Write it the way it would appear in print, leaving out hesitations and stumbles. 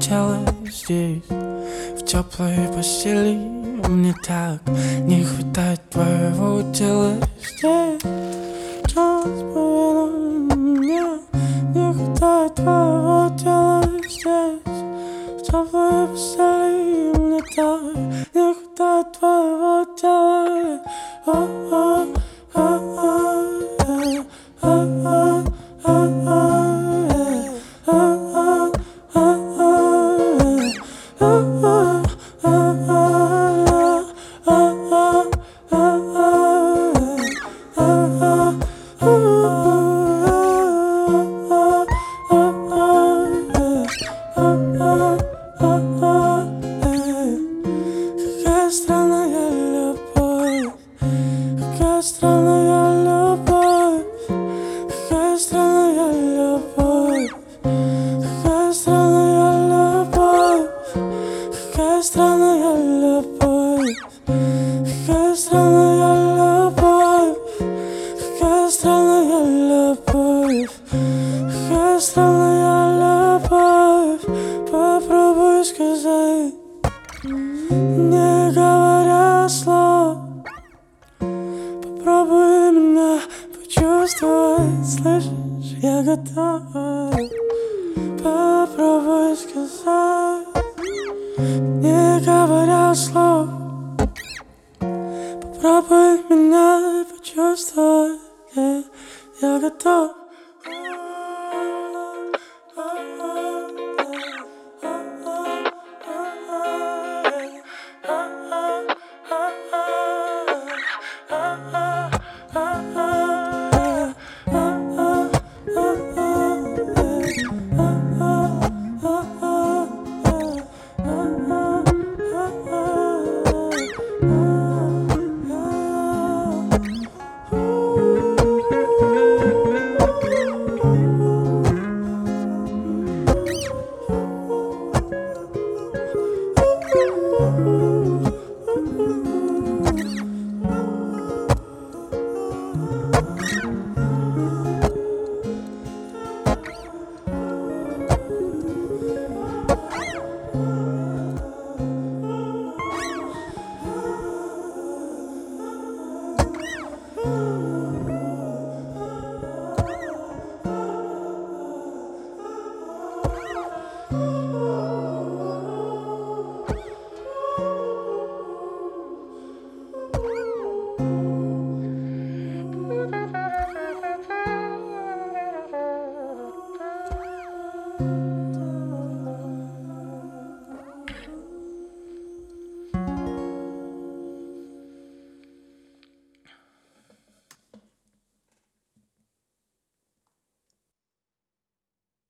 тело здесь, в теплой постели. Мне так не хватает твоего тела здесь. Час поверну, мне не хватает твоего тела здесь, в теплой постели. Мне так не хватает твоего тела. Какая странная любовь, какая странная любовь, какая странная любовь, какая странная любовь, какая странная любовь, какая странная любовь, какая странная любовь, какая странная любовь. Попробуй сказать, не говоря слов, попробуй меня почувствовать. Слышишь, я готов. Попробуй сказать, не говоря слов, попробуй меня почувствовать. Я готов.